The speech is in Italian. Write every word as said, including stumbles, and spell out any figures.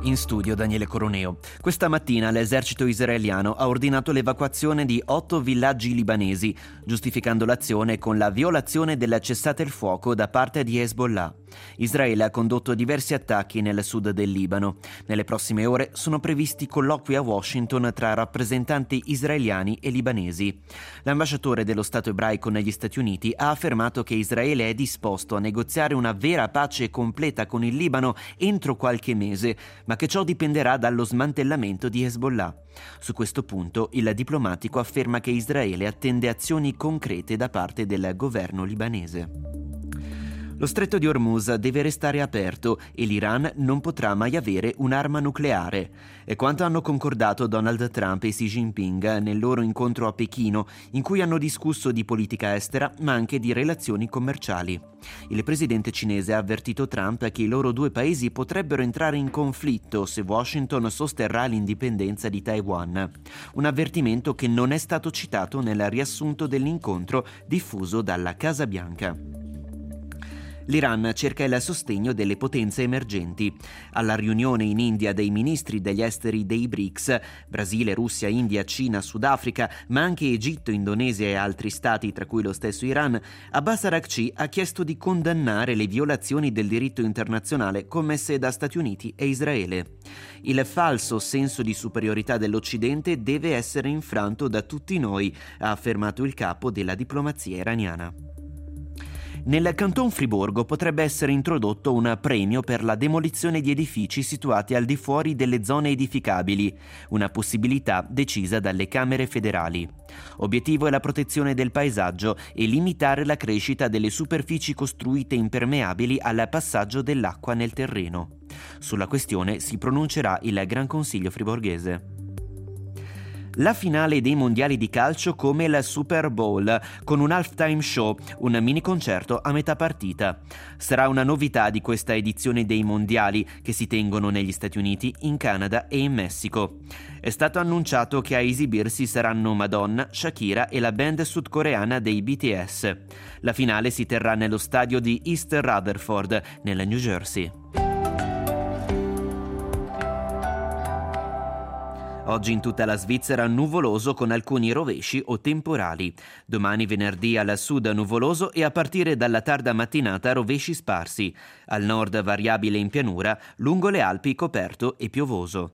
In studio Daniele Coroneo. Questa mattina l'esercito israeliano ha ordinato l'evacuazione di otto villaggi libanesi, giustificando l'azione con la violazione del cessate il fuoco da parte di Hezbollah. Israele ha condotto diversi attacchi nel sud del Libano. Nelle prossime ore sono previsti colloqui a Washington tra rappresentanti israeliani e libanesi. L'ambasciatore dello Stato ebraico negli Stati Uniti ha affermato che Israele è disposto a negoziare una vera pace completa con il Libano entro qualche mese, ma che ciò dipenderà dallo smantellamento di Hezbollah. Su questo punto il diplomatico afferma che Israele attende azioni concrete da parte del governo libanese. Lo stretto di Hormuz deve restare aperto e l'Iran non potrà mai avere un'arma nucleare. È quanto hanno concordato Donald Trump e Xi Jinping nel loro incontro a Pechino, in cui hanno discusso di politica estera ma anche di relazioni commerciali. Il presidente cinese ha avvertito Trump che i loro due paesi potrebbero entrare in conflitto se Washington sosterrà l'indipendenza di Taiwan. Un avvertimento che non è stato citato nel riassunto dell'incontro diffuso dalla Casa Bianca. L'Iran cerca il sostegno delle potenze emergenti. Alla riunione in India dei ministri degli esteri dei B R I C S, Brasile, Russia, India, Cina, Sudafrica, ma anche Egitto, Indonesia e altri stati, tra cui lo stesso Iran, Abbas Araghchi ha chiesto di condannare le violazioni del diritto internazionale commesse da Stati Uniti e Israele. Il falso senso di superiorità dell'Occidente deve essere infranto da tutti noi, ha affermato il capo della diplomazia iraniana. Nel Canton Friburgo potrebbe essere introdotto un premio per la demolizione di edifici situati al di fuori delle zone edificabili, una possibilità decisa dalle Camere federali. Obiettivo è la protezione del paesaggio e limitare la crescita delle superfici costruite impermeabili al passaggio dell'acqua nel terreno. Sulla questione si pronuncerà il Gran Consiglio friburghese. La finale dei mondiali di calcio come il Super Bowl, con un halftime show, un mini concerto a metà partita. Sarà una novità di questa edizione dei mondiali, che si tengono negli Stati Uniti, in Canada e in Messico. È stato annunciato che a esibirsi saranno Madonna, Shakira e la band sudcoreana dei B T S. La finale si terrà nello stadio di East Rutherford, nella New Jersey. Oggi in tutta la Svizzera nuvoloso con alcuni rovesci o temporali. Domani venerdì al sud nuvoloso e a partire dalla tarda mattinata rovesci sparsi. Al nord variabile in pianura, lungo le Alpi coperto e piovoso.